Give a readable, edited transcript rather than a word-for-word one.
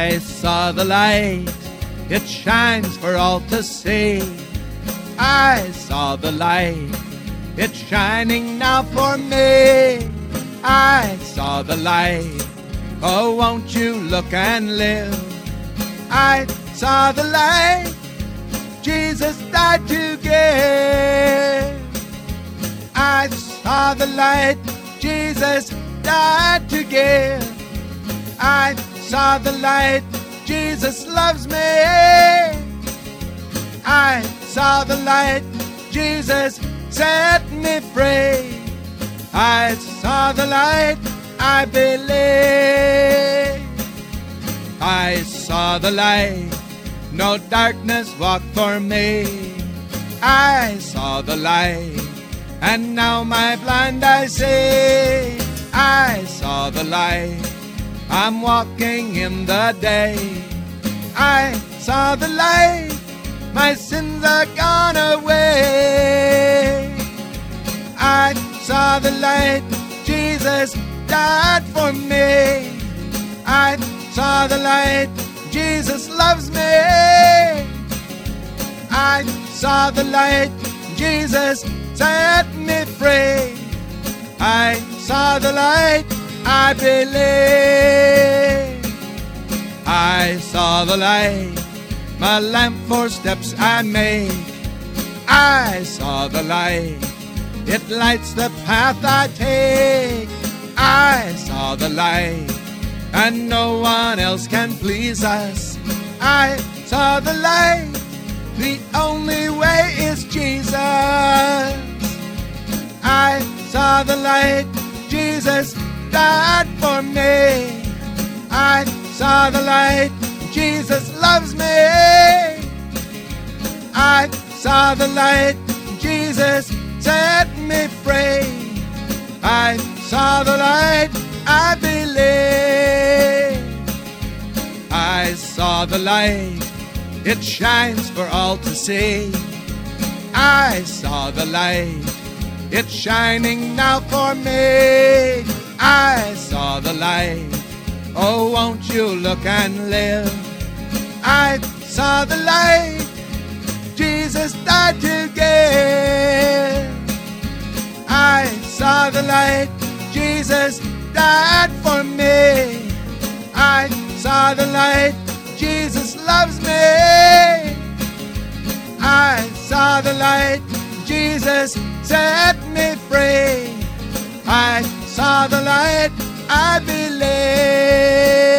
I saw the light, it shines for all to see. I saw the light, it's shining now for me. I saw the light, oh won't you look and live. I saw the light, Jesus died to give. I saw the light, Jesus died to give. I saw the light, Jesus loves me. I saw the light, Jesus set me free. I saw the light, I believe. I saw the light, no darkness walked for me. I saw the light, and now my blind eyes see. I saw the light, I'm walking in the day. I saw the light, my sins are gone away. I saw the light, Jesus died for me. I saw the light, Jesus loves me. I saw the light, Jesus set me free. I saw the light, I believe. I saw the light, my lamp for steps I make. I saw the light, it lights the path I take. I saw the light, and no one else can please us. I saw the light, the only way is Jesus. I saw the light, Jesus died for me. I saw the light, Jesus loves me. I saw the light, Jesus set me free. I saw the light, I believe. I saw the light, it shines for all to see. I saw the light, it's shining now for me. I saw the light, oh won't you look and live. I saw the light, Jesus died to give. I saw the light, Jesus died for me. I saw the light, Jesus loves me. I saw the light, Jesus set me free. I saw the light, I believe.